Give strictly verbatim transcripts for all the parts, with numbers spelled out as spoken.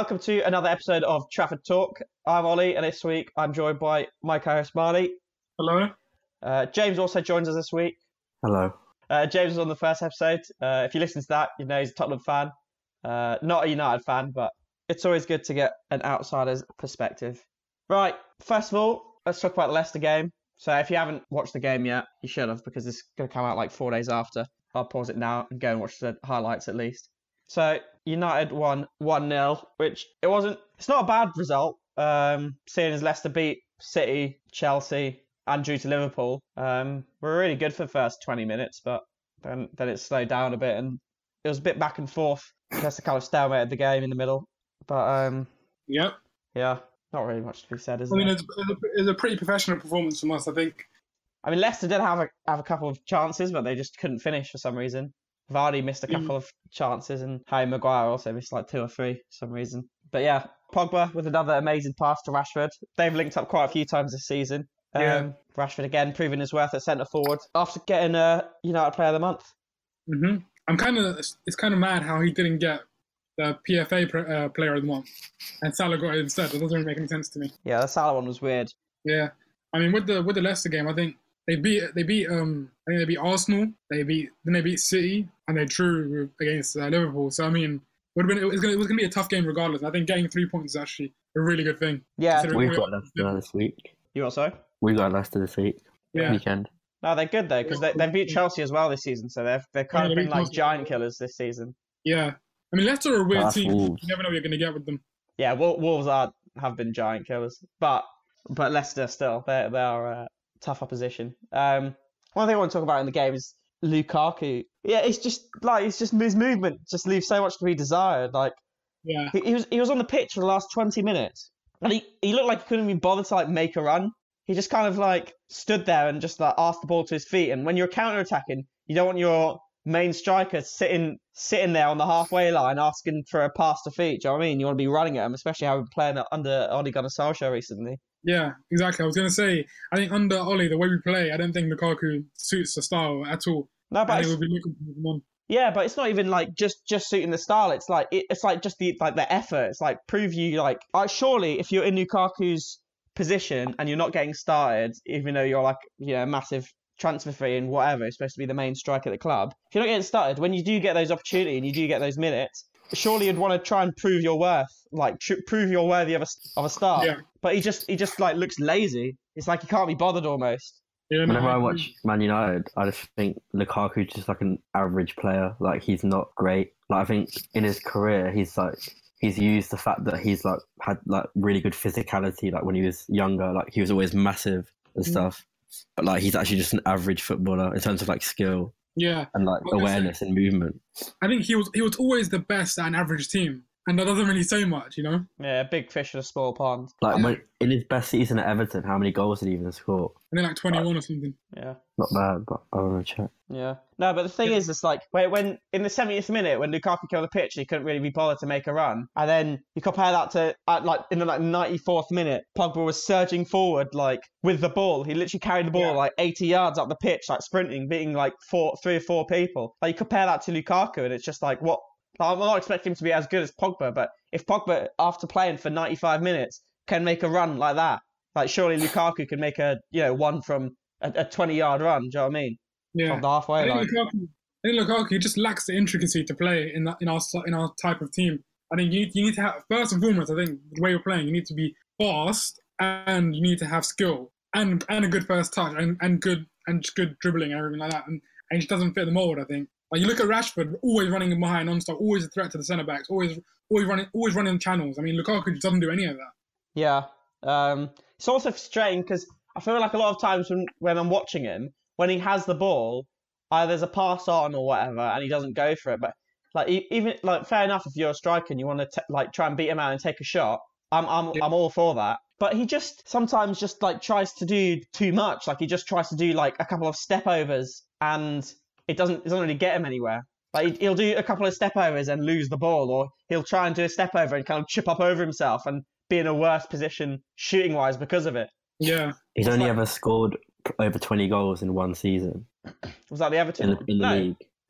Welcome to another episode of Trafford Talk. I'm Ollie, and this week I'm joined by my co-host Marley. Hello. Uh, James also joins us this week. Hello. Uh, James was on the first episode. Uh, if you listen to that, you know he's a Tottenham fan. Uh, not a United fan, but it's always good to get an outsider's perspective. Right, first of all, let's talk about the Leicester game. So if you haven't watched the game yet, you should have, because it's going to come out like four days after. I'll pause it now and go and watch the highlights at least. So United won one nil, which it wasn't, it's not a bad result, um, seeing as Leicester beat City, Chelsea and drew to Liverpool. Um, we were really good for the first twenty minutes, but then, then it slowed down a bit and it was a bit back and forth. Leicester kind of stalemated the game in the middle. But um, Yep. yeah, not really much to be said, is I mean, there? it's, it's a pretty professional performance from us, I think. I mean, Leicester did have a, have a couple of chances, but they just couldn't finish for some reason. Vardy missed a couple mm. of chances, and Harry Maguire also missed like two or three for some reason. But yeah, Pogba with another amazing pass to Rashford. They've linked up quite a few times this season. Um, yeah. Rashford again proving his worth at centre forward after getting a United Player of the Month. Mm-hmm. I'm kind of it's kind of mad how he didn't get the P F A uh, Player of the Month, and Salah got it instead. It doesn't really make any sense to me. Yeah, the Salah one was weird. Yeah, I mean with the with the Leicester game, I think they beat they beat um I think they beat Arsenal. They beat then they beat City, and they drew against uh, Liverpool. So I mean, would have been it was gonna it was gonna be a tough game regardless. I think getting three points is actually a really good thing. Yeah, we've got Leicester this week. You also? We got Leicester this week. Yeah. Weekend. No, they're good though because they they beat Chelsea as well this season. So they've they've kind yeah, of been like Chelsea. Giant killers this season. Yeah, I mean Leicester are a weird That's team. Wolves. You never know what you're gonna get with them. Yeah, Wolves are have been giant killers, but but Leicester still they they are uh, tough opposition. Um, one thing I want to talk about in the game is Lukaku. Yeah, it's just like it's just his movement just leaves so much to be desired. Like, yeah, he, he was he was on the pitch for the last twenty minutes, and he, he looked like he couldn't even bother to like make a run. He just kind of like stood there and just like asked the ball to his feet. And when you're counter attacking, you don't want your main striker sitting sitting there on the halfway line asking for a pass to feet. Do you know what I mean? You want to be running at him, especially how we're playing under Ole Gunnar Solskjaer recently. Yeah, exactly. I was going to say, I think under Ole, the way we play, I don't think Lukaku suits the style at all. No, but we'll be looking for him on. Yeah, but it's not even like just, just suiting the style. It's like it, it's like just the like the effort. It's like prove you like uh, surely if you're in Lukaku's position and you're not getting started, even though you're like you know massive transfer fee and whatever, it's supposed to be the main striker at the club. If you're not getting started, when you do get those opportunities and you do get those minutes, surely you'd want to try and prove your worth, like tr- prove you're worthy of a of a start. Yeah. But he just he just like looks lazy. It's like he can't be bothered almost. Yeah, Whenever I watch Man United, I just think Lukaku's just like an average player. Like he's not great. Like I think in his career, he's like he's used the fact that he's like had like really good physicality. Like when he was younger, like he was always massive and stuff. But like he's actually just an average footballer in terms of like skill. Yeah, and like awareness say, and movement. I think he was he was always the best at an average team, and that doesn't really say much, you know. Yeah, big fish in a small pond. Like yeah. when in his best season at Everton, how many goals did he even score? I think like twenty-one like, or something. Yeah, not bad, but I want to check. Yeah, no, but the thing yeah. is, it's like when, when in the seventieth minute when Lukaku came on the pitch, he couldn't really be bothered to make a run, and then you compare that to at like in the like ninety-fourth minute, Pogba was surging forward like with the ball. He literally carried the ball yeah. like eighty yards up the pitch, like sprinting, beating like four, three or four people. Like you compare that to Lukaku, and it's just like what. I'm not expecting him to be as good as Pogba, but if Pogba, after playing for ninety-five minutes, can make a run like that, like surely Lukaku can make a you know one from a, a twenty-yard run. Do you know what I mean? Yeah. From the halfway line. Lukaku, I think Lukaku just lacks the intricacy to play in that, in our in our type of team. I think you you need to have first and foremost. I think the way you're playing, you need to be fast and you need to have skill and and a good first touch and, and good and good dribbling and everything like that. And and it just doesn't fit the mold. I think. Like you look at Rashford, always running behind non-stop, always a threat to the centre backs, always, always running, always running channels. I mean, Lukaku just doesn't do any of that. Yeah, um, it's also frustrating because I feel like a lot of times when, when I'm watching him, when he has the ball, either there's a pass on or whatever, and he doesn't go for it. But like even like fair enough if you're a striker and you want to t- like try and beat him out and take a shot, I'm I'm yeah. I'm all for that. But he just sometimes just like tries to do too much. Like he just tries to do like a couple of step overs and. It doesn't, it doesn't really get him anywhere. Like he'll do a couple of step overs and lose the ball, or he'll try and do a step over and kind of chip up over himself and be in a worse position shooting wise because of it. Yeah, he's it's only like, ever scored over twenty goals in one season. Was that the Everton? In, in the no. league, yeah.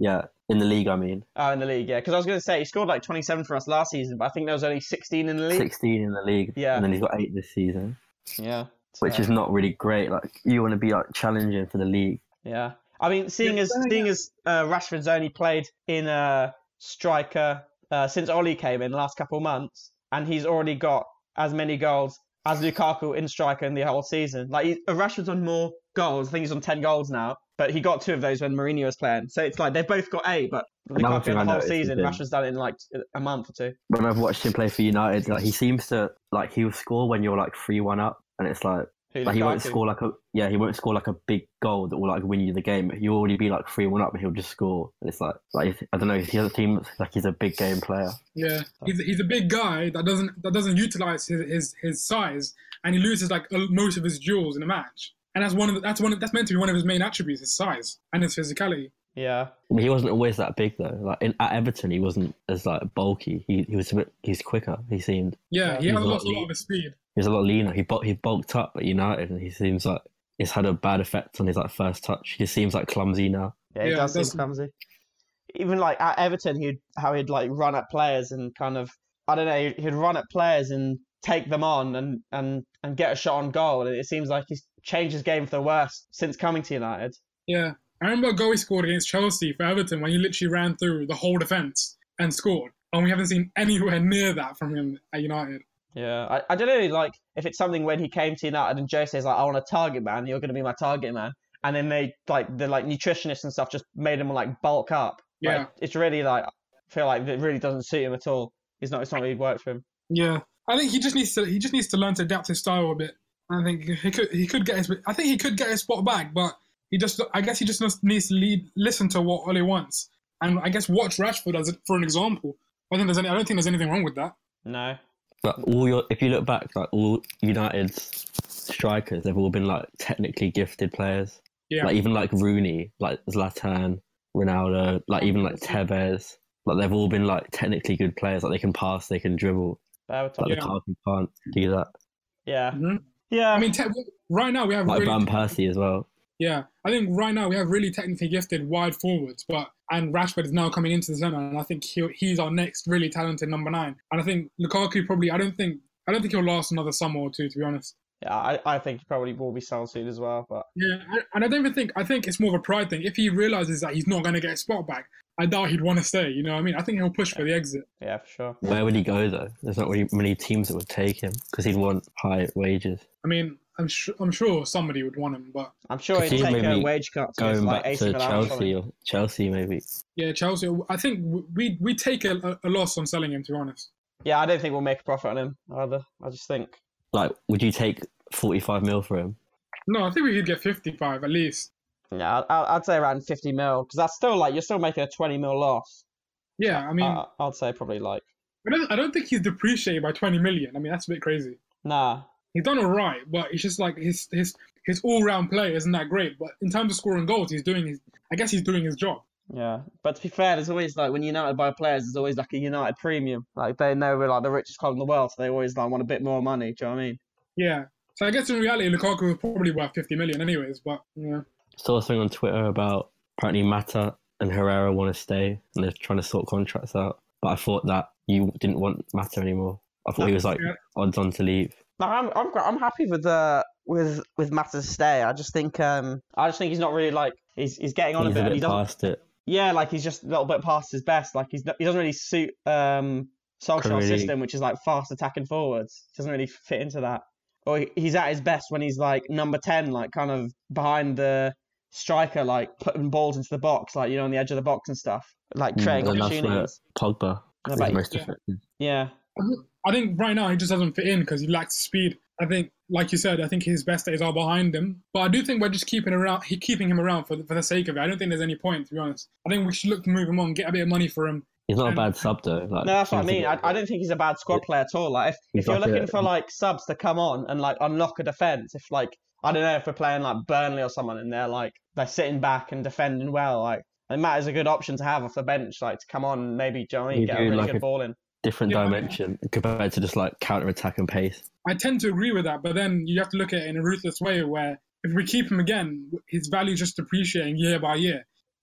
In the league, I mean. Oh, in the league, yeah. Because I was going to say, he scored like twenty-seven for us last season, but I think there was only sixteen in the league. sixteen in the league. Yeah. And then he's got eight this season. Yeah. Which so- is not really great. Like, you want to be like challenging for the league. Yeah. I mean, seeing Yeah, as yeah. seeing as uh, Rashford's only played in a striker uh, since Oli came in the last couple of months, and he's already got as many goals as Lukaku in striker in the whole season. Like, he, uh, Rashford's on more goals. I think he's on ten goals now, but he got two of those when Mourinho was playing. So it's like they've both got eight, but Another Lukaku thing in I the whole noticed is season, him. Rashford's done it in like a month or two. When I've watched him play for United, like he seems to like he'll score when you're like three one up, and it's like Who, like he won't Lukaku? score like a yeah he won't score like a big goal that will like win you the game. He'll already be like three one up, and he'll just score. And it's like like I don't know. The other team like he's a big game player. Yeah, he's he's a big guy that doesn't that doesn't utilize his his, his size, and he loses like a- most of his duels in a match. And that's one of the, that's one of, that's meant to be one of his main attributes: his size and his physicality. Yeah. I mean, he wasn't always that big though. Like in, at Everton, he wasn't as like bulky. He he was a bit he's quicker. He seemed Yeah, he he's has a lot lost a lot lean. of his speed. he was a lot leaner. He bulked he bulked up at United, and he seems like it's had a bad effect on his like first touch. He just seems like clumsy now. Yeah, he Yeah, does it seem does. clumsy. Even like at Everton, he'd how he'd like run at players and kind of I don't know, he'd, he'd run at players and take them on and, and, and get a shot on goal. And it seems like he's changed his game for the worse since coming to United. Yeah, I remember a goal he scored against Chelsea for Everton when he literally ran through the whole defence and scored, and we haven't seen anywhere near that from him at United. Yeah, I, I don't know, like if it's something when he came to United and Jose's like, I want a target man, you're going to be my target man, and then they like the like nutritionists and stuff just made him like bulk up. Yeah. Like, it's really like I feel like it really doesn't suit him at all. He's not. It's not really worked for him. Yeah, I think he just needs to he just needs to learn to adapt his style a bit. I think he could he could get his I think he could get his spot back, but he just I guess he just needs to lead, listen to what Ole wants, and I guess watch Rashford as for an example. I think there's any, I don't think there's anything wrong with that. No. But all your if you look back, like all United's strikers, they've all been like technically gifted players. Yeah, Like even like Rooney, like Zlatan, Ronaldo, like even like Tevez. Like they've all been like technically good players. Like they can pass, they can dribble. Berbatov. Like Yeah. Lukaku can't do that. Yeah. Mhm. Yeah. I mean te- right now we have Like really, Van Persie as well. yeah. I think right now we have really technically gifted wide forwards, but and Rashford is now coming into the centre, and I think he he's our next really talented number nine. And I think Lukaku probably I don't think I don't think he'll last another summer or two, to be honest. yeah. I, I think he probably will be sold soon as well. But Yeah, I- and I don't even think I think it's more of a pride thing. If he realizes that he's not going to get a spot back, I doubt he'd want to stay. You know what I mean? I think he'll push for the exit. yeah, for sure. Where would he go though? There's not really many teams that would take him because he'd want high wages. I mean, I'm sure I'm sure somebody would want him, but I'm sure Could he'd he take a maybe wage cut to Going like back A C to Milan or Chelsea something. or Chelsea maybe. yeah, Chelsea. I think we we take a, a loss on selling him. To be honest, Yeah, I don't think we'll make a profit on him either. I just think. Like, would you take forty-five mil for him? no, I think we could get fifty-five at least. Yeah, I- I'd say around fifty mil because that's still like you're still making a twenty mil loss. Yeah, I mean, Uh, I'd say probably like I don't I don't think he's depreciated by twenty million. I mean, that's a bit crazy. nah. He's done all right, but it's just like his his his all round play isn't that great. But in terms of scoring goals, he's doing his. I guess he's doing his job. Yeah, but to be fair, there's always like when United buy players, there's always like a United premium. Like they know we're like the richest club in the world, so they always like want a bit more money. Do you know what I mean? Yeah. So I guess in reality, Lukaku is probably worth fifty million, anyways. But yeah. Saw something on Twitter about apparently Mata and Herrera want to stay and they're trying to sort contracts out. But I thought that you didn't want Mata anymore. I thought he was like Yeah. odds on to leave. No, I'm I'm gra- I'm happy with uh with with Mata's stay. I just think um I just think he's not really like he's he's getting on He's a bit, a and he bit doesn't. past it. Yeah, like he's just a little bit past his best. Like he's not, he doesn't really suit um Solskjaer's Really. system, which is like fast attacking forwards. Doesn't really fit into that. Or he- he's at his best when he's like number ten, like kind of behind the striker, like putting balls into the box, like you know on the edge of the box and stuff, like Mm, creating and that's where opportunities. Pogba Yeah, is but- most Yeah. effective. Yeah, I think right now he just doesn't fit in because he lacks speed. I think, like you said, I think his best days are behind him. But I do think we're just keeping around, he keeping him around for the, for the sake of it. I don't think there's any point, to be honest. I think we should look to move him on, get a bit of money for him. He's not a And- bad sub though. Like, no, that's what I seems to mean. I, get- I don't think he's a bad squad player at all. Like if, He's if you're like looking a- for like subs to come on and like unlock a defense, if like I don't know if we're playing like Burnley or someone and they're like they're sitting back and defending well, like I think Matt is a good option to have off the bench, like to come on and maybe do you know what I mean, You get a do really like good a- ball in. different Yeah, I mean- dimension compared to just like counter attack and pace. I tend to agree with that, but then you have to look at it in a ruthless way where if we keep him again, his value just depreciating year by year.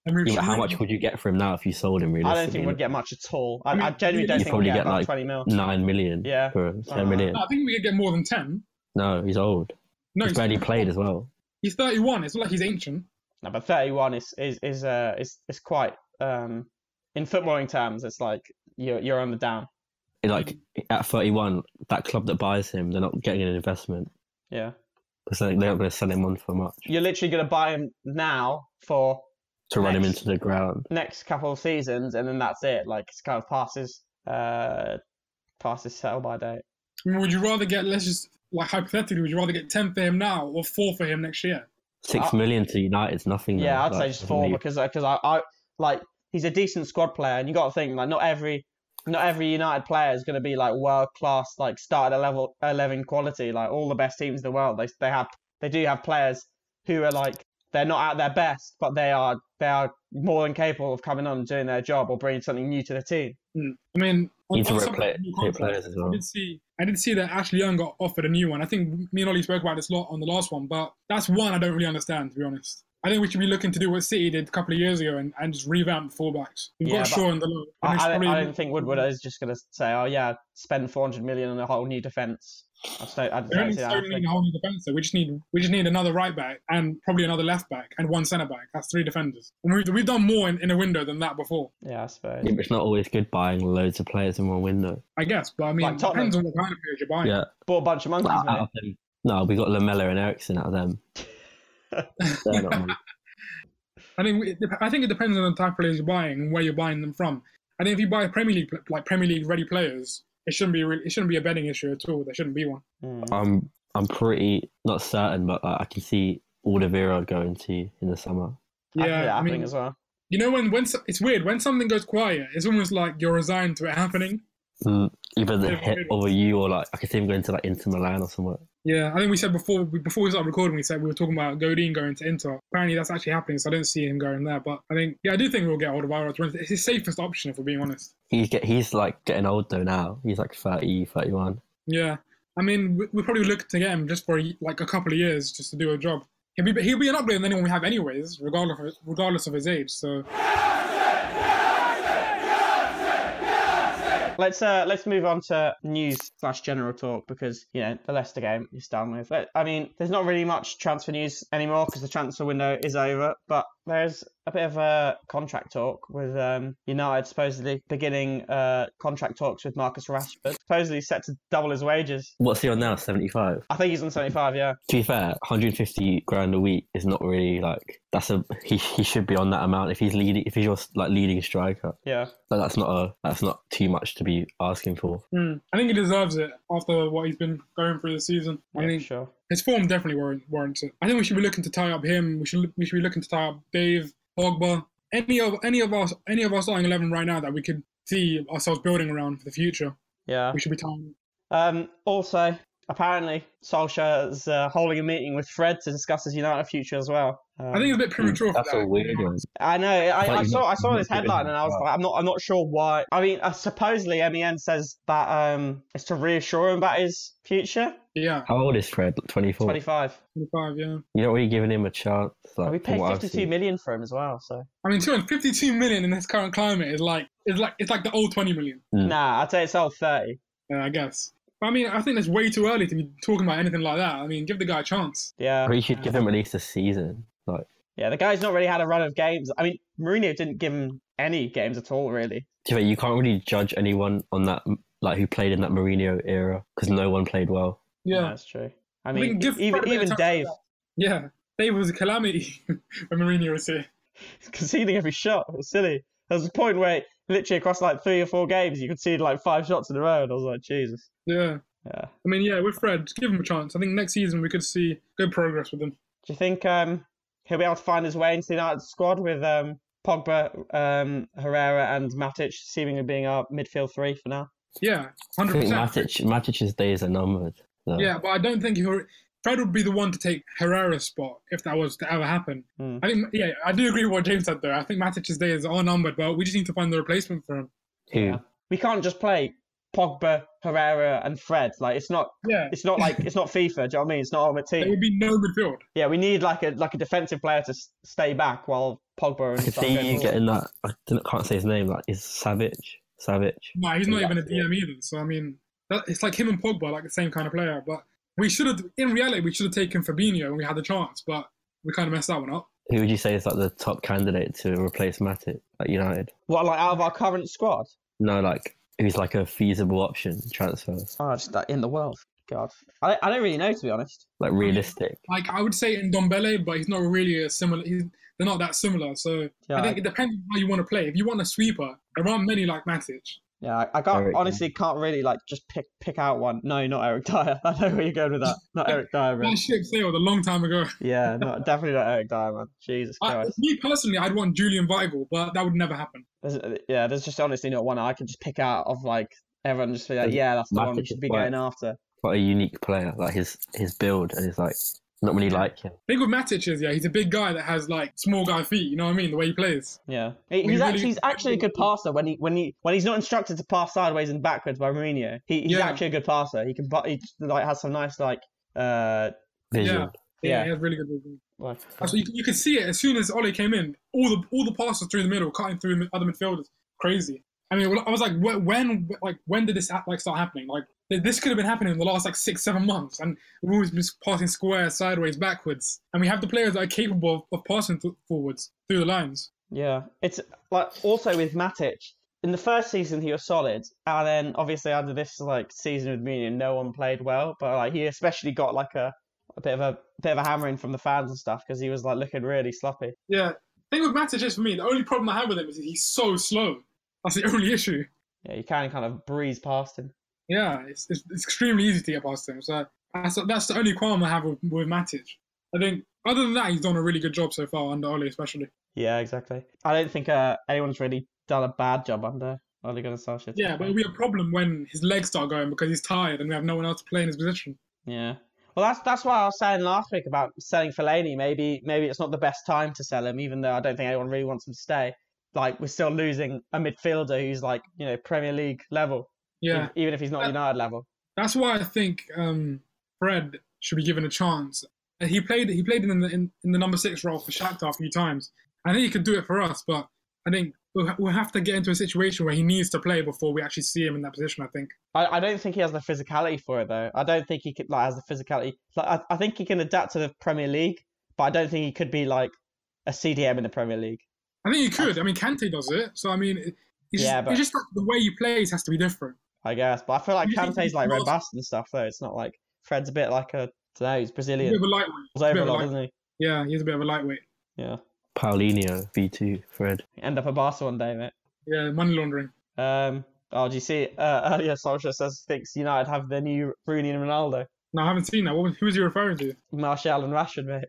I mean, Yeah, but how really- much would you get for him now if you sold him? I Realistically, don't think we'd get much at all. I, I mean, I genuinely don't you think probably we'd get get, about like, twenty mil. nine million. Yeah. for him, ten Uh, million. No, I think we could get more than ten. No, he's old. No, he's he's, barely played as well. he's thirty-one. It's not like he's ancient. No, but thirty-one is is is uh is is quite um in footballing terms. It's like you're you're on the down. Like at thirty-one, that club that buys him, they're not getting an investment Yeah. because they're not going to sell him on for much You're literally gonna buy him now for to run him Next. into the ground. next couple of seasons, and then that's it. Like it's kind of passes uh passes sell by date. I mean, would you rather get, let's just, like hypothetically, would you rather get ten for him now or four for him next year? Six Uh, million to United's nothing. Yeah, though. I'd Like, say just doesn't four leave- because because I, I like he's a decent squad player, and you got to think like not every not every United player is going to be like world class, like start at a level eleven quality. Like all the best teams in the world, they they have they do have players who are like they're not at their best, but they are they are more than capable of coming on and doing their job or bringing something new to the team. Hmm. I mean, on, Need to on rate some play- new play contracts, players as well. I did see, I did see that Ashley Young got offered a new one. I think me and Ollie spoke about this a lot on the last one, but that's one I don't really understand, to be honest. I think we should be looking to do what City did a couple of years ago and, and just revamp the fullbacks. We've Yeah, got but Shaw in the low. I, and it's I, don't- probably- I don't think Woodward is just going to say, oh yeah, spend four hundred million on a whole new defence. I just don't, I just We don't don't see that necessarily need happening. a whole new defence. though. We just need we just need another right back and probably another left back and one centre back. That's three defenders. And we've, we've done more in, in a window than that before, Yeah, I suppose. Yeah, but it's not always good buying loads of players in one window. I guess. But I mean, Like it Tottenham. depends on what kind of players you're buying. Yeah, Bought a bunch of monkeys, out mate. of them. No, we got Lamella and Ericsson out of them. They're not money. I think it dep- I think it depends on the type of players you're buying and where you're buying them from. I think if you buy Premier League pl- like Premier League ready players, it shouldn't be re- it shouldn't be a betting issue at all. There shouldn't be one. Mm. I'm I'm pretty not certain, but uh, I can see Alderweireld going to in the summer. I can see Yeah, that I happening mean, as well. you know when when so- it's weird when something goes quiet. It's almost like you're resigned to it happening. Mm, either the Yeah, hit maybe. over you or like I could see him going to like Inter Milan or somewhere. Yeah, I think we said before we- before we started recording, we said we were talking about Godin going to Inter. Apparently, that's actually happening, so I don't see him going there. But I think, yeah, I do think we'll get Alderweireld. It's his safest option, if we're being honest. He's get he's like getting old though now. He's like thirty, thirty-one. Yeah, I mean, we- we'll probably look to get him just for like a couple of years, just to do a job. He'll be he'll be an upgrade than anyone we have, anyways, regardless of regardless of his age. So Let's uh let's move on to news slash general talk because you know the Leicester game is done with. But I mean, there's not really much transfer news anymore because the transfer window is over. But there's a bit of a contract talk with um, United supposedly beginning uh, contract talks with Marcus Rashford, supposedly set to double his wages. What's he on now? seventy-five. I think he's on seventy-five. Yeah. To be fair, one hundred fifty grand a week is not really like that's a he he should be on that amount if he's leading if he's your like leading striker. Yeah. But that's not a that's not too much to be asking for. hmm, I think he deserves it after what he's been going through this season. I Yeah, think for sure. his form definitely warrant, warrants it. I think we should be looking to tie up him. We should we should be looking to tie up Dave, Pogba, any of any of us any of our starting eleven right now that we could see ourselves building around for the future. Yeah. We should be tying. Um, also, apparently, Solskjaer is uh, holding a meeting with Fred to discuss his United future as well. Um, I think it's a bit premature for That's that. a weird one. I know. I, thought I you saw. meant- I saw you this meant headline, division and I was as well. like, I'm not. I'm not sure why. I mean, uh, supposedly M E N says that um, it's to reassure him about his future. Yeah, How old is Fred? twenty-four. twenty-five. twenty-five. Yeah. You're not really giving him a chance. Like, we from paid what I've fifty-two seen. million for him as well. So I mean, two hundred fifty-two million in this current climate is like is like it's like the old twenty million. Mm. nah, I'd say it's all thirty. Yeah, I guess. But I mean, I think it's way too early to be talking about anything like that. I mean, give the guy a chance. Yeah. Or you should give him at least a season. Like, Yeah, the guy's not really had a run of games. I mean, Mourinho didn't give him any games at all, really. to be fair, you can't really judge anyone on that, like who played in that Mourinho era, because no one played well. Yeah, that's true. I mean, mean, give even Fred a bit of even time Dave for yeah. Dave was a calamity when Mourinho was here. conceding every shot. It was silly. There was a point where literally across like three or four games, you conceded like five shots in a row, and I was like, Jesus. Yeah. Yeah. I mean, yeah, with Fred, just give him a chance. I think next season we could see good progress with him. Do you think um, he'll be able to find his way into the United squad with um, Pogba, um, Herrera, and Matic seemingly being our midfield three for now? Yeah, I hundred think percent. Matic, Matic's days are numbered. So. Yeah, but I don't think he'll, Fred would be the one to take Herrera's spot if that was to ever happen. Hmm. I think, yeah, I do agree with what James said though. I think Matic's days are numbered, but we just need to find the replacement for him. Who? Yeah. We can't just play Pogba, Herrera, and Fred. Like it's not, Yeah, it's not like it's not FIFA. Do you know what I mean? It's not Ultimate there Team. would be no midfield. Yeah, we need like a like a defensive player to s- stay back while Pogba and I can stuff see go you forward. getting that. I didn't, can't say his name. Like, is Savage? Savage. No, he's not even a Exactly. D M either. So I mean, that, it's like him and Pogba, like the same kind of player. But we should have, in reality, we should have taken Fabinho when we had the chance, but we kind of messed that one up. Who would you say is like the top candidate to replace Matic at United? What, like out of our current squad? No, like who's like a feasible option transfer, Oh, just like in the world. God, I I don't really know, to be honest. like realistic. Like I would say Ndombele, but he's not really a similar. He's, they're not that similar. So Yeah, I think it depends on how you want to play. If you want a sweeper, there aren't many like Matic. Yeah, I, I can't Eric honestly can't really like just pick pick out one. No, not Eric Dyer. I know where you're going with that. Not Eric Dyer, man. That ship sailed a long time ago. Yeah, not definitely not Eric Dyer, man. Jesus I, Christ. me personally, I'd want Julian Weigl, but that would never happen. There's, yeah, there's just honestly not one I can just pick out of like everyone just be like, There's yeah, that's the one we Matic should is be quite- going after. Quite a unique player. Like his his build and his like not really like him. I think with Matic is yeah, he's a big guy that has like small guy feet. You know what I mean? The way he plays. Yeah, he, We he's really- actually he's actually a good passer when he when he when he's not instructed to pass sideways and backwards by Mourinho. He, he's Yeah. actually a good passer. He can he like has some nice like uh Vision. Yeah. Yeah, Yeah. he has really good vision. like So you, you could see it as soon as Ole came in. All the all the passes through the middle, cutting through mid- other midfielders, crazy. I mean, I was like, wh- when like when did this like start happening? Like this could have been happening in the last like six seven months, and we've always been passing square, sideways, backwards, and we have the players that are capable of, of passing th- forwards through the lines. Yeah, it's like also with Matic. In the first season, he was solid, and then obviously under this like season with Mourinho, no one played well. But like he especially got like a, a bit of a bit of a hammering from the fans and stuff because he was like looking really sloppy. Yeah, thing with Matic is for me, the only problem I have with him is that he's so slow. That's the only issue. Yeah, you can kind of breeze past him. Yeah, it's, it's, it's extremely easy to get past him. So that's that's the only qualm I have with, with Matic. I think other than that, he's done a really good job so far under Ole, especially. Yeah, exactly. I don't think uh, anyone's really done a bad job under Ole Gunnar Solskjaer. Yeah, but it'll be a problem when his legs start going because he's tired and we have no one else to play in his position. Yeah. Well, that's that's why I was saying last week about selling Fellaini. Maybe maybe it's not the best time to sell him, even though I don't think anyone really wants him to stay. Like we're still losing a midfielder who's like you know Premier League level, Yeah, e- even if he's not Uh, United level. that's why I think um, Fred should be given a chance. Uh, He played he played in the in, in the number six role for Shakhtar a few times. I think he could do it for us, but I think we'll, we'll have to get into a situation where he needs to play before we actually see him in that position. I think. I, I don't think he has the physicality for it though. I don't think he could like has the physicality. Like I, I think he can adapt to the Premier League, but I don't think he could be like a C D M in the Premier League. I think he could. I mean, Kante does it. So I mean, it- it's Yeah, just, but- it's just that the way he plays has to be different. I guess, but I feel like You think Kante's he's like not- robust and stuff though. It's not like Fred's a bit like a I don't know, he's He's a Brazilian. bit of a lightweight. He's over bit a of a lot, light- doesn't he? Yeah, he's a bit of a lightweight. Yeah. Paulinho, V two, Fred. End up at Barca one day, mate. Yeah, money laundering. Um, oh, do you see? Uh, earlier, Solskjaer says thinks United have their new Rooney and Ronaldo, No, I haven't seen that. What was, who was he referring to? Martial and Rashford, mate.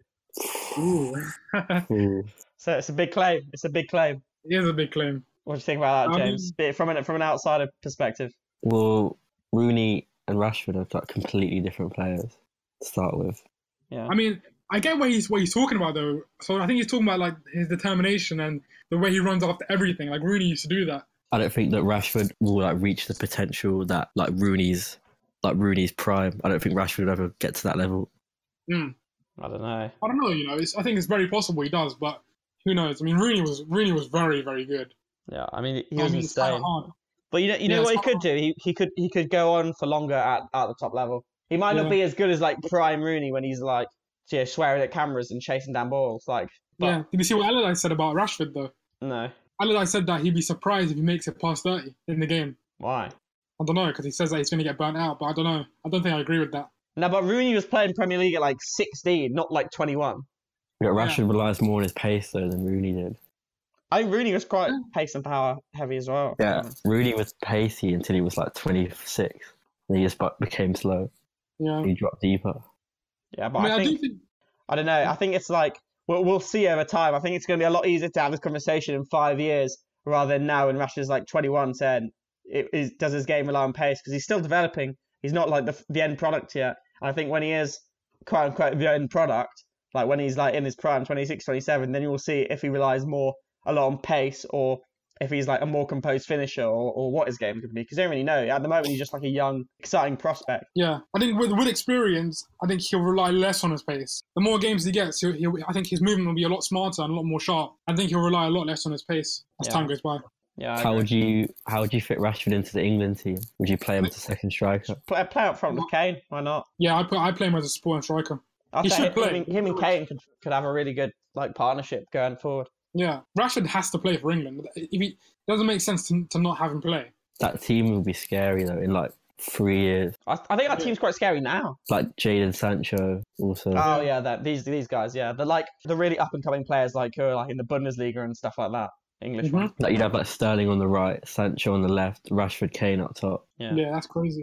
Ooh, Ooh. So it's a big claim. It's a big claim. it is a big claim. What do you think about that, I James? Be it from an from an outsider perspective. Well, Rooney and Rashford are like completely different players to start with. Yeah. I mean, I get what he's what he's talking about though. So I think he's talking about like his determination and the way he runs after everything. Like Rooney used to do that. I don't think that Rashford will like reach the potential that like Rooney's like Rooney's prime. I don't think Rashford would ever get to that level. Mm. I don't know. I don't know. You know, it's, I think it's very possible he does, but who knows? I mean, Rooney was Rooney was very very good. Yeah, I mean he I was mean, it's kind insane. of hard. But you know, you Yeah, know what he it's could do? He he could he could go on for longer at, at the top level. He might not Yeah. be as good as like prime Rooney when he's like yeah, swearing at cameras and chasing down balls. Like, but, Yeah. Did you see what Allardyce said about Rashford though? no, Allardyce said that he'd be surprised if he makes it past thirty in the game. why? I don't know because he says that he's going to get burnt out, but I don't know. I don't think I agree with that. No, but Rooney was playing Premier League at like sixteen, not like twenty-one. Yeah, Yeah. Rashford relies more on his pace though than Rooney did. I think Rooney was quite Yeah. pace and power heavy as well. Yeah, Rooney was pacey until he was like twenty-six. And he just bu- became slow. Yeah. He dropped deeper. Yeah, but I mean, I, I, think do think I don't know. I think it's like we'll we'll see over time. I think it's going to be a lot easier to have this conversation in five years rather than now when Rashford's like twenty-one, saying it is, does his game rely on pace because he's still developing. He's not like the the end product yet. And I think when he is quote unquote the end product, like when he's like in his prime, twenty-six, twenty-seven, then you will see if he relies more a lot on pace or if he's like a more composed finisher or, or what his game could be, because they don't really know. At the moment, he's just like a young, exciting prospect. Yeah, I think with with experience, I think he'll rely less on his pace. The more games he gets, he'll, he'll, I think his movement will be a lot smarter and a lot more sharp. I think he'll rely a lot less on his pace as Yeah. time goes by. Yeah. I How agree. would you how would you fit Rashford into the England team? Would you play him as a second striker? play, play up front with Kane? Why not? Yeah, I put I play him as a supporting striker. I'd He say should him, play. him, him and Kane could, could have a really good like partnership going forward. Yeah, Rashford has to play for England. If he, it doesn't make sense to, to not have him play. That team will be scary though in like three years. I, I think that team's quite scary now. Like Jadon Sancho also. Oh yeah, that these these guys, yeah, they're like the really up and coming players, like who are like in the Bundesliga and stuff like that. English Mhm. ones. Like you'd have like Sterling on the right, Sancho on the left, Rashford, Kane up top. Yeah. Yeah, that's crazy.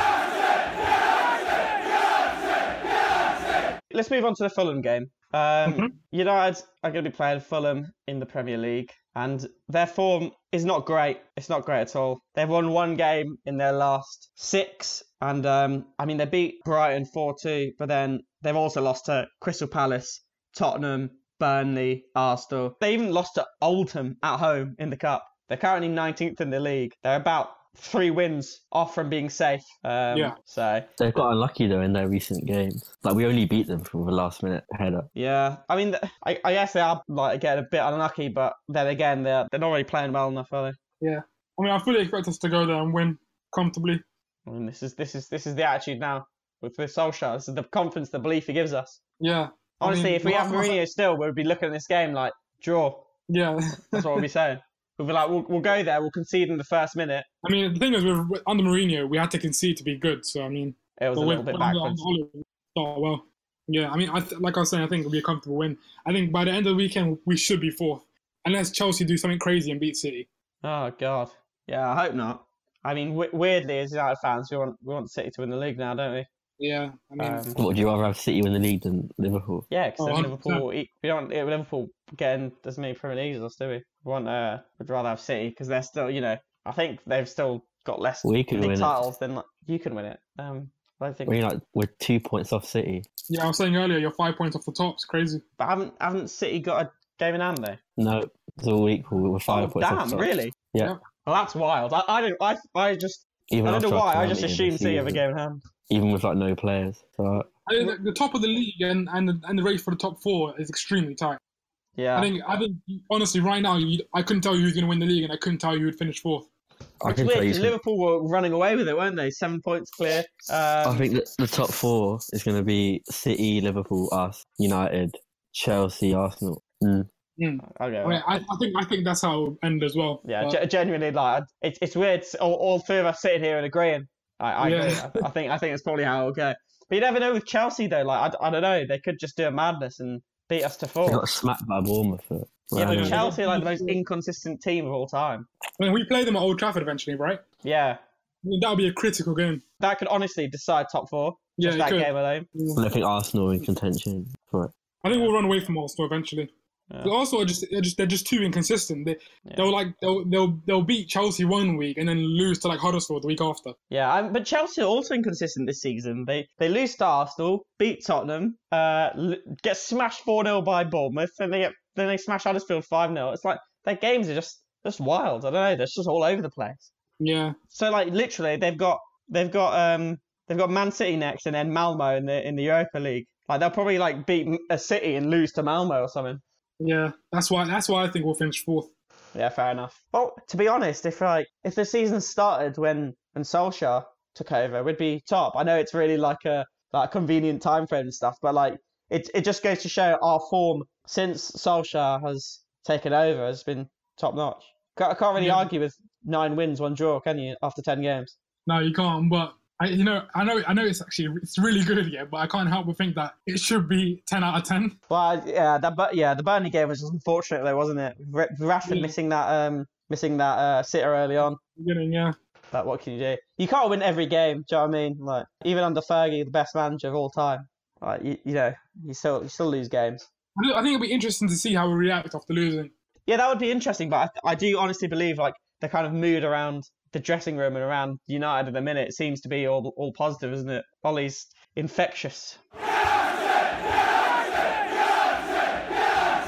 Let's move on to the Fulham game. Um, Mhm. United are going to be playing Fulham in the Premier League, and their form is not great. It's not great at all. They've won one game in their last six, and um, I mean they beat Brighton four two, but then they've also lost to Crystal Palace, Tottenham, Burnley, Arsenal. They even lost to Oldham at home in the cup. They're currently nineteenth in the league. They're about three wins off from being safe. Um, Yeah. So They've got unlucky though in their recent games. Like we only beat them from the last minute header. yeah, I mean, th- I, I guess they are like again a bit unlucky, but then again they're they're not really playing well enough, are they? Yeah, I mean, I fully expect us to go there and win comfortably. I mean, this is this is this is the attitude now with with Solskjaer. This is the confidence, the belief he gives us. Yeah. I Honestly, mean, if we last- have Mourinho still, we'd be looking at this game like draw. Yeah. That's what we'll be saying. We'll be like, we'll, we'll go there, we'll concede in the first minute. I mean, the thing is, with, with, under Mourinho, we had to concede to be good. So I mean, It was a but little with- bit but under- backwards. under Ole, we start well. Yeah, I mean, I th- like I was saying, I think it'll be a comfortable win. I think by the end of the weekend, we should be fourth, unless Chelsea do something crazy and beat City. Oh God, yeah, I hope not. I mean, w- weirdly, as United fans, we want we want City to win the league now, don't we? Yeah, I mean, Um, What, would you rather have City win the league than Liverpool? Yeah, because Oh, one hundred percent. Liverpool, e- we don't yeah, Liverpool getting as many Premier Leagues as us, do we? We want, uh, we'd rather have City because they're still, you know, I think they've still got less We could league win it. titles than like, you can win it. Um, I don't think, We're like we're two points off City. yeah, I was saying earlier, you're five points off the top. It's crazy. but haven't haven't City got a game in hand though? No, it's all equal. We're five Oh points off damn, top. really? Yeah. Well, that's wild. I I don't I I just Even I don't know after why. our I just calamity assumed this City have a season, game in hand. even with like no players. So I think the, the top of the league and and the, and the race for the top four is extremely tight. Yeah. I think I think honestly, right now, you, I couldn't tell you who's going to win the league, and I couldn't tell you who'd finish fourth. I It's can weird tell you. because Liverpool were running away with it, weren't they? Seven points clear. Um, I think that the top four is going to be City, Liverpool, us, United, Chelsea, Arsenal. Mm. Mm. I'll go I, with mean, that. I, I think I think that's how it'll end as well. Yeah, But- ge- genuinely, like it's it's weird. All, all three of us sitting here and agreeing. I, I Yeah. agree. I, I think I think it's probably how it'll go. But you never know with Chelsea though. Like I, I don't know, they could just do a madness and beat us to They four. got smacked by Bournemouth. At Yeah, but Yeah. Chelsea are like the most inconsistent team of all time. I mean, we play them at Old Trafford eventually, right? Yeah, I mean, that'll be a critical game. that could honestly decide top four. Yeah, Just it that could. game alone. I think Arsenal in contention for it. I think we'll run away from Arsenal eventually. Yeah. But also, just they're just they're just too inconsistent. They Yeah. they'll like they'll they'll they'll beat Chelsea one week and then lose to like Huddersfield the week after. Yeah, um, but Chelsea are also inconsistent this season. They they lose to Arsenal, beat Tottenham, uh, l- get smashed four nil by Bournemouth, and they get then they smash Huddersfield five nil. It's like their games are just just wild. I don't know. They're just all over the place. Yeah, So like literally, they've got they've got um they've got Man City next, and then Malmo in the in the Europa League. Like they'll probably like beat a City and lose to Malmo or something. yeah. That's why that's why I think we'll finish fourth. Yeah, fair enough. Well, to be honest, if like if the season started when when Solskjaer took over, we'd be top. I know it's really like a like a convenient time frame and stuff, but like it it just goes to show our form since Solskjaer has taken over has been top notch. I can't really Yeah. argue with nine wins, one draw, can you? After ten games. No, you can't. But I, you know, I know, I know it's actually it's really good, yeah. But I can't help but think that it should be ten out of ten. Well, yeah, that but yeah, the Burnley game was just unfortunate though, wasn't it? R- Rashford Yeah. missing that um missing that uh sitter early on. Beginning, yeah. But what can you do? You can't win every game. Do you know what I mean? Like even under Fergie, the best manager of all time, like you, you know, you still you still lose games. I do- I think it'll be interesting to see how we react after losing. Yeah, that would be interesting. But I, I do honestly believe like the kind of mood around the dressing room and around United at the minute seems to be all all positive, isn't it? Ollie's infectious.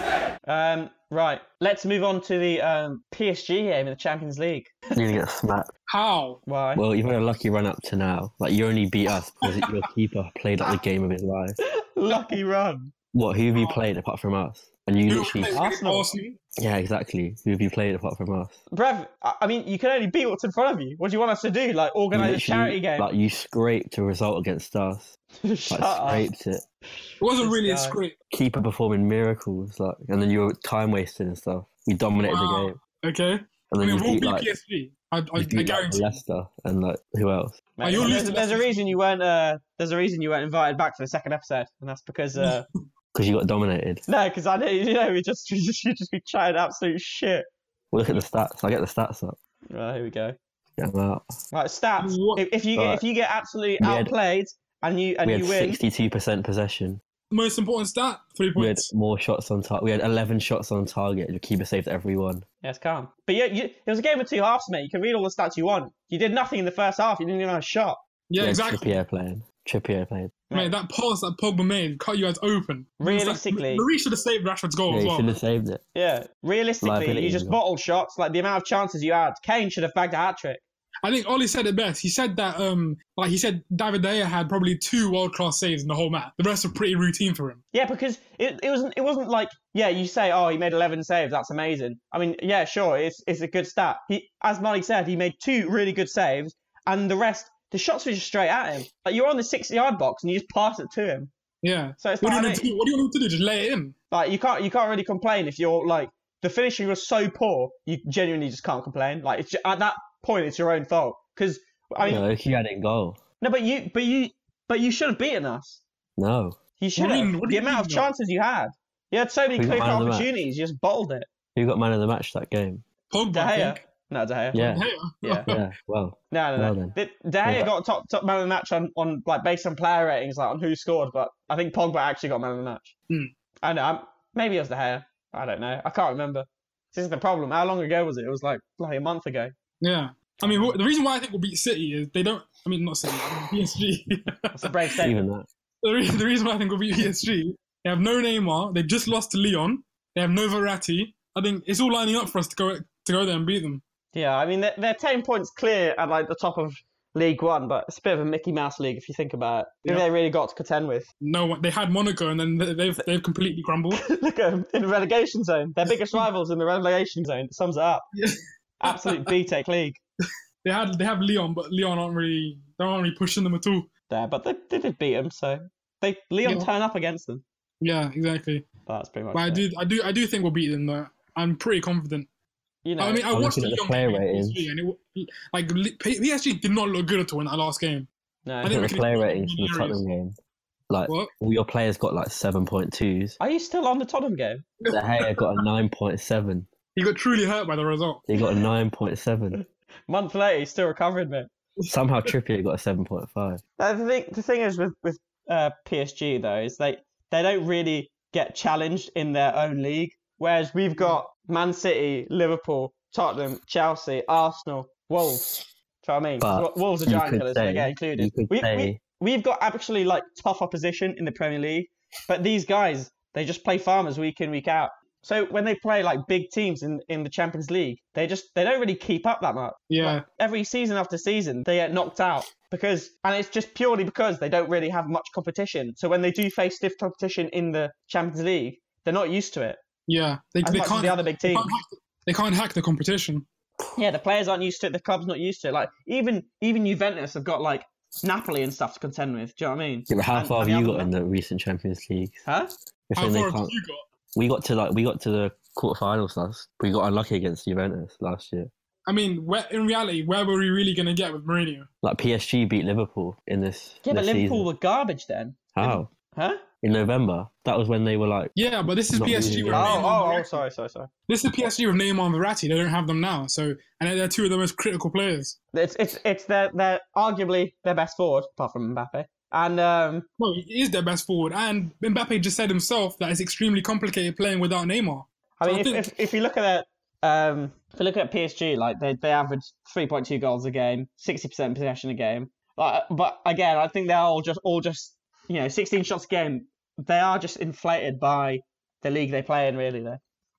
Um, right, let's move on to the um, P S G game in the Champions League. You get smacked. How? Why? Well, you've had a lucky run up to now. Like, you only beat us because your keeper played like the game of his life. Lucky run. What? Who have you played apart from us? And you Who literally. played Arsenal. Arsenal? Yeah, exactly. Who have you played apart from us? Brev, I I mean, you can only beat what's in front of you. What do you want us to do? Like, You organise a literally- charity game? Like, you scraped a result against us. Shut Like, up. scraped it. It wasn't This really a guy. script. Keeper performing miracles, like, and then you were time wasting and stuff. We dominated Wow. the game, Okay. and I then mean, you we'll beat beat like, P S G. I, I, you I beat, like, guarantee. Leicester and like who else? Mate, Oh, you're there's, losing there's a that- reason you weren't. Uh, there's a reason you weren't invited back for the second episode, and that's because. Uh, Because you got dominated. no, because I know you know we just we just you just be chatting absolute shit. Well, look at the stats. I get the stats up. Right, here we go. Get them out. Right, stats. What- If, if you get Right. if you get absolutely We had- outplayed and you and we you had win, sixty-two percent possession. Most important stat: three We had points. more shots on target. We had eleven shots on target. Your keeper saved every one. yeah, it's calm. But yeah, you, it was a game of two halves, mate. You can read all the stats you want. You did nothing in the first half. You didn't even have a shot. Yeah, We had exactly. Trippier playing. Trippier played. Mate, that pass that Pogba made cut you guys open. Realistically- Marie should have saved Rashford's goal Yeah, as you well. should have saved it. Yeah, realistically, Liability you just as well. bottled shots. Like the amount of chances you had, Kane should have bagged a hat trick. I think Ollie said it best. He said that, um, like he said, David De Gea had probably two world class saves in the whole match. The rest were pretty routine for him. Yeah, because it, it wasn't it wasn't like yeah you say oh he made eleven saves, that's amazing. I mean yeah sure it's it's a good stat. He as Malik said, he made two really good saves and the rest the shots were just straight at him. Like you're on the six yard box and you just pass it to him. Yeah. So it's What do, not you want him to do? what do you want him to do? Just lay it in. like you can't you can't really complain if you're like the finishing was so poor you genuinely just can't complain. Like it's ju- at that point it's your own fault because I mean No, he had it in goal. no but you but you but you should have beaten us. No. You should do you have. mean- what do The you amount of mean, though? chances you had. You had so many Who got clear man of the match? opportunities. You just bottled it. Who got man of the match that game? Pogba, De I Gea. think. No, De Gea. Yeah. De Gea. Yeah. Yeah. Well, No, no, Well no. then. De, De Gea Yeah. got top top man of the match on, on like based on player ratings, like on who scored. But I think Pogba actually got man of the match. Hmm. I know. I'm, maybe it was De Gea. I don't know. I can't remember. This is the problem. How long ago was it? It was like like a month ago. Yeah. I mean, wh- the reason why I think we'll beat City is they don't. I mean, not City. I mean, P S G. That's a brave statement. even that. the, re- the reason why I think we'll beat P S G, they have no Neymar. They just lost to Lyon. They have no Verratti. I think it's all lining up for us to go to go there and beat them. Yeah, I mean they're, they're ten points clear at like the top of League One, but it's a bit of a Mickey Mouse league if you think about it. Who Yeah. they really got to contend with. No, one- they had Monaco and then they- they've they've completely crumbled. Look at them in the relegation zone. Their biggest rivals in the relegation zone. It sums it up. Yeah. Absolute B-Tech league. They had they have Lyon, but Lyon aren't really they aren't really pushing them at all. There, but they, they did beat them, so they Leon Yeah. turn up against them. Yeah, exactly. But that's pretty much. But I it. do I do I do think we'll beat them though. I'm pretty confident. You know, I mean, I I'm watched looking the at the Lyon player game against P S G ratings. and it w- like li- P S G did not look good at all in that last game. no. I Look think at we the could- player ratings from the areas. Tottenham game. Like, What? all your players got like seven point twos. Are you still on the Tottenham game? De Gea got a nine point seven. He got truly hurt by the result. He got a nine point seven. Month later, he's still recovering, man. Somehow Trippier got a seven point five. Uh, the thing, the thing is with with uh, P S G though is they they don't really get challenged in their own league, whereas we've got Man City, Liverpool, Tottenham, Chelsea, Arsenal, Wolves. Do you know what I mean? 'Cause But Wolves are you giant could killers. They say- get included. You could We, we, say we've got actually like tough opposition in the Premier League, but these guys they just play farmers week in week out. So when they play like big teams in, in the Champions League, they just they don't really keep up that much. Yeah. Like, every season after season, they get knocked out because, and it's just purely because they don't really have much competition. So when they do face stiff competition in the Champions League, they're not used to it Yeah. They, as they much as can't the other big they teams. can't, hack, they can't hack the competition. Yeah, the players aren't used to it. The club's not used to it. Like even even Juventus have got like Napoli and stuff to contend with. Do you know what I mean? Yeah, but how And- far and have the you other got in one- the recent Champions League? Huh? You're How saying they far have can't. you got? We got to like we got to the quarterfinals last. We got unlucky against Juventus last year. I mean, where, in reality, where were we really going to get with Mourinho? Like P S G beat Liverpool in this. Yeah, but this Liverpool season. were garbage then. How? Huh? In November. That was when they were like. Yeah, but this is Not P S G really. with Oh, Neymar. oh, and oh, Verratti. sorry, sorry, sorry. This is P S G with Neymar and Verratti. They don't have them now, so and they're two of the most critical players. It's it's it's their their arguably their best forward apart from Mbappe. And um, Well, he is their best forward, and Mbappe just said himself that it's extremely complicated playing without Neymar. I So mean, I if, think- if if you look at it, um, if you look at P S G, like they they average three point two goals a game, sixty percent possession a game. Like, but again, I think they're all just all just you know sixteen shots a game. They are just inflated by the league they play in, really. Though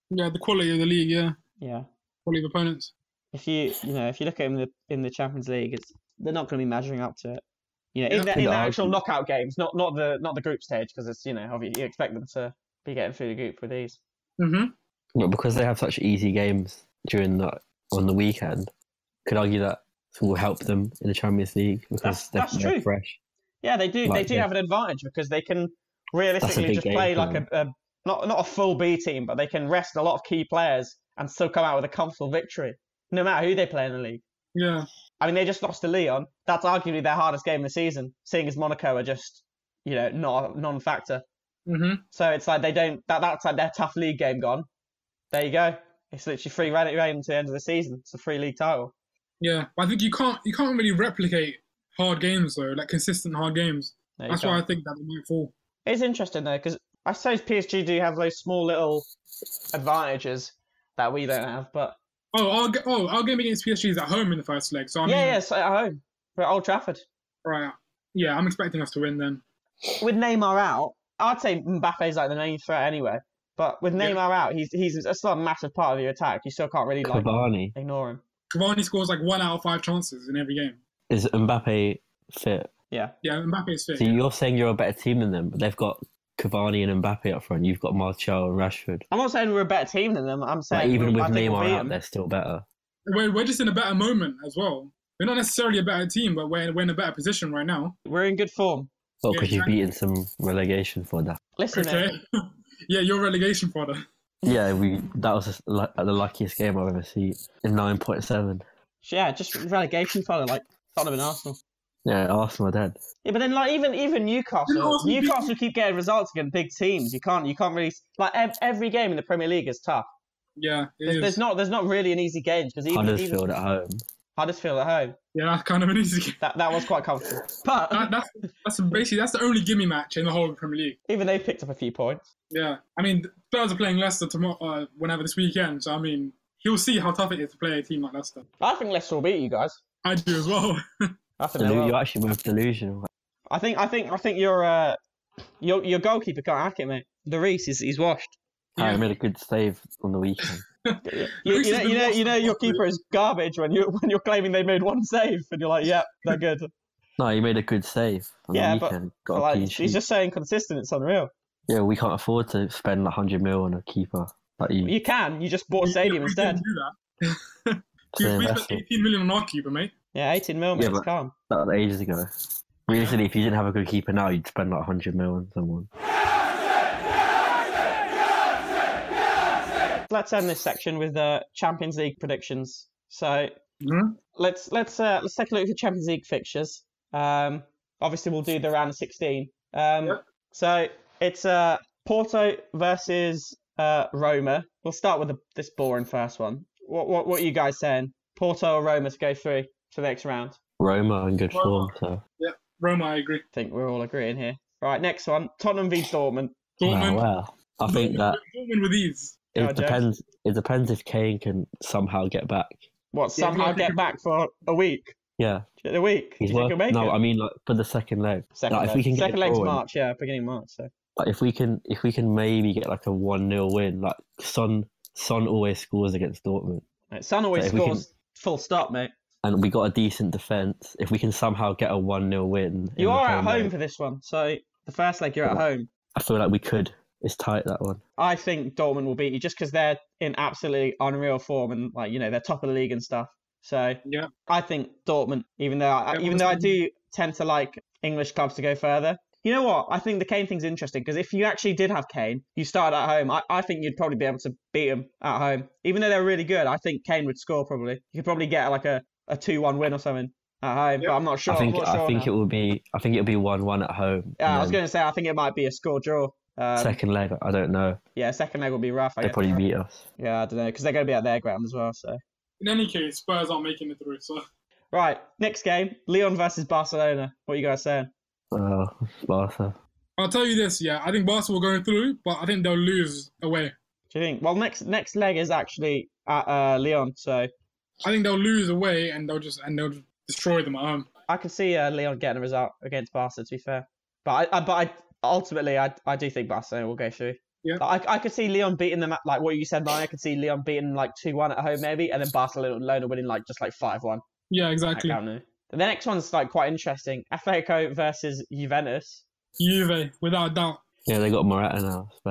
Yeah, the quality of the league. Yeah, Yeah. quality of opponents. If you you know if you look at them in the in the Champions League, it's they're not going to be measuring up to it. You know, Yeah. in the, Could in the actual argue- knockout games, not not the not the group stage, because it's you know obviously you expect them to be getting through the group with ease. hmm But because they have such easy games during the on the weekend, could argue that will help them in the Champions League because That's- they're, that's they're true. fresh. Yeah, they do. they Like, do yeah. have an advantage because they can realistically big just game play for like a, a not not a full B team, but they can rest a lot of key players and still come out with a comfortable victory, no matter who they play in the league. Yeah. I mean, they just lost to Lyon. That's arguably their hardest game of the season, seeing as Monaco are just, you know, not a non-factor. hmm So it's like they don't. That that's like their tough league game gone. There you go. It's literally free reign reign to the end of the season. It's a free league title. Yeah. But I think you can't you can't really replicate hard games though, like consistent hard games. No, you That's can't. why I think that they might fall. It's interesting though, because I suppose P S G do have those small little advantages that we don't have. But Oh, our ga- oh our game against P S G is at home in the first leg, so I mean, yeah, yeah, so at home, we're at Old Trafford. right. Yeah, I'm expecting us to win then. With Neymar out, I'd say Mbappe's like the main threat anyway. But with Yeah. Neymar out, he's he's still a massive part of your attack. You still can't really like Cavani, ignore him. Cavani scores like one out of five chances in every game. is Mbappe fit? Yeah. Yeah, Mbappe's fit. So you're saying you're a better team than them, but they've got Cavani and Mbappe up front. You've got Martial and Rashford. I'm not saying we're a better team than them. I'm Like, saying even we'll- with I think we'll Neymar beat out, them. they're still better. We're, we're just in a better moment as well. We're not necessarily a better team, but we're, we're in a better position right now. We're in good form. Well, Yeah, because you've exactly. beaten some relegation for that. Listen, Okay. mate. Yeah, you're relegation fodder. Yeah, we that was just like the luckiest game I've ever seen in nine point seven. Yeah, just relegation fella, like Tottenham and Arsenal. Yeah, Arsenal are dead. Yeah, but then like even even Newcastle, Didn't Arsenal beat- Newcastle keep getting results against big teams. You can't you can't really like ev- every game in the Premier League is tough. Yeah, it There's, is. there's not there's not really an easy game because even Huddersfield even at home. Huddersfield at home Yeah, that's kind of an easy game. that that was quite comfortable. But That, that's that's basically that's the only gimme match in the whole Premier League. even they picked up a few points. Yeah, I mean Spurs are playing Leicester tomorrow, uh, whenever this weekend. So I mean, he'll see how tough it is to play a team like Leicester. I think Leicester will beat you guys. I do as well. I think they Delu- will. you're actually both delusional. I think I think I think your uh your your goalkeeper can't hack it, mate. The Reese is he's washed. Harry Yeah. made a good save on the weekend. You, you, Reece you has know, been you know, washed you know, on your both keeper is garbage when you when you're claiming they made one save, and you're like, yeah, they're good. No, he made a good save on Yeah, the but- weekend. But Got a like, clean he's sheet. just saying consistent. It's unreal. Yeah, we can't afford to spend one hundred mil on a keeper. Like you, You can. You just bought We- Stadium we instead. didn't do that. It's an we spent investment. eighteen million on our keeper, mate. Yeah, eighteen mil, mate. Yeah, it's but- calm. That was ages ago. Realistically, if you didn't have a good keeper now, you'd spend like one hundred mil on someone. Let's end this section with the Champions League predictions. So Mhm. let's let's uh, let's take a look at the Champions League fixtures. Um, obviously we'll do the round of sixteen. Um, Yep. So it's uh Porto versus uh Roma. We'll start with the, this boring first one. What what what are you guys saying? Porto or Roma to go through to the next round? Roma in good Roma. form, so Roma, I agree. I think we're all agreeing here. Right, next one. Tottenham v Dortmund. Dortmund, wow, wow. I think Dortmund, that Dortmund with ease. Go on, it James. depends. It depends if Kane can somehow get back. What, Yeah, somehow I think get it- back for a week? Yeah, A week? he's Do you think worth. he'll make No, it? I mean like for the second leg. Second like, leg. if we can get Second a leg's draw in- March, yeah, beginning of March. So Like if we can, if we can maybe get like a one nil win, like Son, Son always scores against Dortmund, Mate, Son always So if we scores full stop, mate. and we got a decent defense. If we can somehow get a one nil win, in You the are at home leg, for this one, so the first leg you're at home. I feel like we could. It's tight, that one. I think Dortmund will beat you just because they're in absolutely unreal form and like you know they're top of the league and stuff. So Yeah. I think Dortmund, even though I, Yeah, even though I obviously- do tend to like English clubs to go further. You know what? I think the Kane thing's interesting because if you actually did have Kane, you started at home. I, I think you'd probably be able to beat him at home, even though they're really good. I think Kane would score probably. You could probably get like a a two one win or something at home, Yeah. but I'm not sure. I think I'm not sure I think now. it will be. I think it'll be one one at home. Yeah, I and was then going to say I think it might be a score draw. Um, second leg. I don't know. Yeah, second leg will be rough. I They guess. probably beat us. Yeah, I don't know because they're going to be at their ground as well. So In any case, Spurs aren't making it through. So right, next game: Leon versus Barcelona. What are you guys saying? Uh, Barca. I'll tell you this. Yeah, I think Barca will go through, but I think they'll lose away. Do you think? Well, next next leg is actually at uh, Leon, so I think they'll lose away, and they'll just and they'll just destroy them at home. I can see uh, Leon getting a result against Barca. To be fair, but I, I but I ultimately I I do think Barcelona will go through. Yeah. Like, I, I could see Leon beating them at, like what you said, Nine. I could see Leon beating them like two one at home maybe, and then Barcelona winning like just like five one. Yeah, exactly. The next one's like quite interesting. Atletico versus Juventus. Juve, without a doubt. Yeah, they got Morata now. It's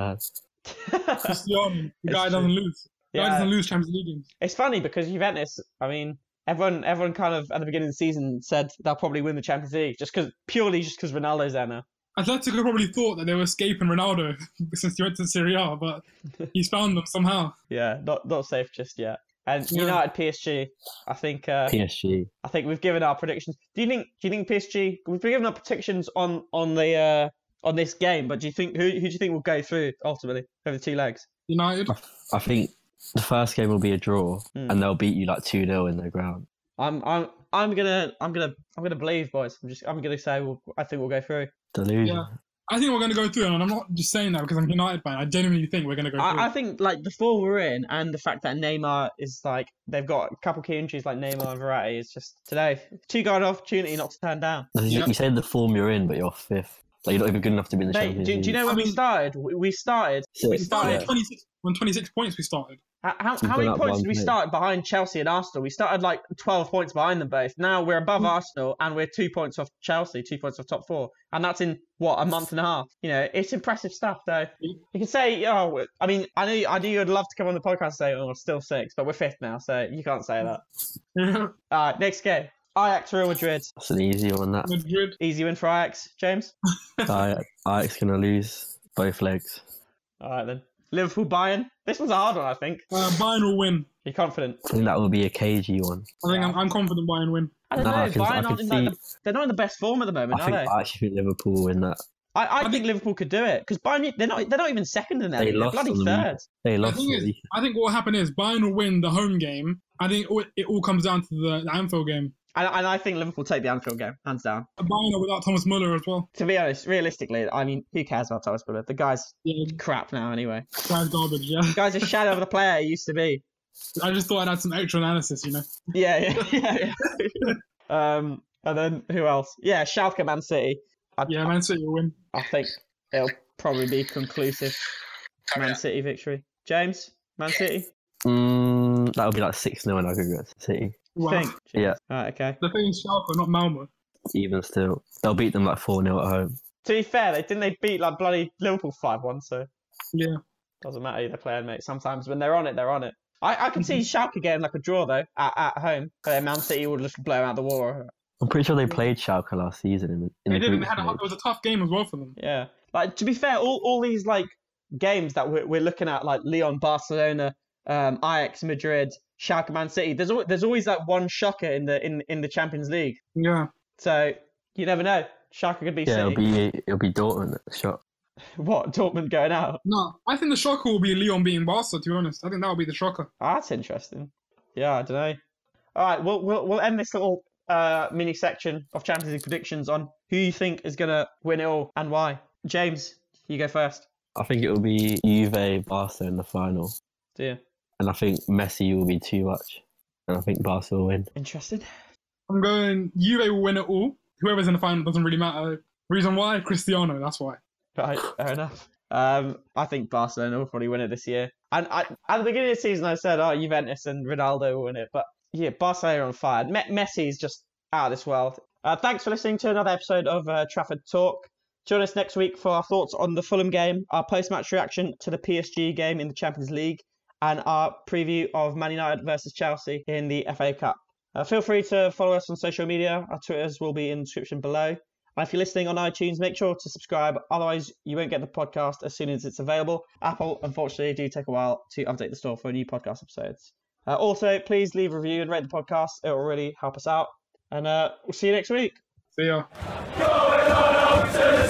bad. Cristiano, the It's guy true. doesn't lose. The guy Yeah. doesn't lose Champions League games. It's funny because Juventus, I mean, everyone everyone kind of at the beginning of the season said they'll probably win the Champions League just because purely just because Ronaldo's there now. Atletico probably thought that they were escaping Ronaldo since he went to Serie A, but he's found them somehow. Yeah, not not safe just yet. And Yeah. United P S G, I think uh, P S G. I think we've given our predictions. Do you think do you think P S G we've given our predictions on on the uh, on this game, but do you think who who do you think will go through ultimately over the two legs? United. I think the first game will be a draw, Hmm. and they'll beat you like two nil in their ground. I'm I'm I'm gonna I'm gonna I'm gonna believe, boys. I'm just I'm gonna say we'll, I think we'll go through. Delusion. Yeah. I think we're going to go through, and I'm not just saying that because I'm a United fan. I genuinely think we're going to go through. I, I think like the form we're in and the fact that Neymar is like they've got a couple key injuries like Neymar and Verratti is just today two guard opportunity not to turn down. You, Yeah. you say the form you're in, but you're fifth. Like you're not even good enough to be in the Mate, Champions do, League. do you know when I we mean- started? We, we started. Six, we we started started. yeah. twenty-six, on twenty-six points we started. How, how, We've how many gone up points one did we point. start behind Chelsea and Arsenal? We started like twelve points behind them both. Now we're above Mm. Arsenal and we're two points off Chelsea, two points off top four. And that's in, what, a month and a half? You know, it's impressive stuff, though. Mm. You can say, oh, I mean, I knew, I knew you'd love to come on the podcast and say, oh, we're still six, but we're fifth now, so you can't say that. Yeah. All right, next game. Ajax, Real Madrid. That's an easy one. That Madrid. Easy win for Ajax, James? Ajax Ajax gonna lose both legs. All right, then. Liverpool, Bayern. This was a hard one, I think. Uh, Bayern will win. You're confident? I think that will be a cagey one. I think Yeah. I'm, I'm confident Bayern win. I don't No, know. I can- I Bayern can aren't in like, see- the, they're not in the best form at the moment, I are think they? I actually think Liverpool will win that. I, I, I think think- Liverpool could do it because Bayern they're not they're not even second in there. They They're lost bloody on the third. They The lost. thing is, the- I think what will happen is Bayern will win the home game. I think it all, it all comes down to the, the Anfield game. And, and I think Liverpool take the Anfield game hands down. Bayern are without Thomas Muller as well. To be honest, realistically, I mean, who cares about Thomas Muller? The guy's Yeah, crap now anyway. guy's garbage. Yeah, The guy's a shadow of the player he used to be. I just thought I'd add some extra analysis. You know. Yeah, yeah, yeah. yeah. um, and then who else? Yeah, Schalke, Man City. I, Yeah, Man City will win. I think it'll probably be conclusive Man City victory. James, Man City. Mm, that'll be like six nil in aggregate. City. Wow. Think. Yeah. Right, okay. The thing is, Schalke, not Malmo. Even still, they'll beat them like four nil at home. To be fair, they didn't they beat like bloody Liverpool five one, so Yeah. doesn't matter who they're playing, mate. Sometimes when they're on it, they're on it. I, I can see Schalke getting like a draw though at, at home, but then Man City will just blow out the water. I'm pretty sure they played Schalke last season in the, in They the did. group They had a, stage. it was a tough game as well for them. Yeah, like to be fair, all, all these like games that we're, we're looking at, like Lyon, Barcelona, um, Ajax, Madrid, Schalke, Man City. There's al- there's always that one shocker in the in, in the Champions League. Yeah. So you never know. Schalke could be Yeah, it'll City. be it'll be Dortmund at the shot. What, Dortmund going out? No, I think the shocker will be Lyon beating Barca. To be honest, I think that will be the shocker. Oh, that's interesting. Yeah, I don't know. All right, we'll we'll we'll end this little uh, mini section of Champions League predictions on who you think is gonna win it all and why. James, you go first. I think it will be Juve Barca in the final, Do you? and I think Messi will be too much, and I think Barca will win. Interested? I'm going. Juve will win it all. Whoever's in the final doesn't really matter. Reason why? Cristiano. That's why. Right, fair enough. Um, I think Barcelona will probably win it this year. And I, at the beginning of the season, I said, oh, Juventus and Ronaldo will win it. But yeah, Barcelona are on fire. Me- Messi's just out of this world. Uh, thanks for listening to another episode of uh, Trafford Talk. Join us next week for our thoughts on the Fulham game, our post-match reaction to the P S G game in the Champions League, and our preview of Man United versus Chelsea in the F A Cup. Uh, feel free to follow us on social media. Our Twitters will be in the description below. And if you're listening on iTunes, make sure to subscribe. Otherwise, you won't get the podcast as soon as it's available. Apple, unfortunately, do take a while to update the store for new podcast episodes. Uh, also, please leave a review and rate the podcast. It will really help us out. And uh, we'll see you next week. See ya. Going on up to the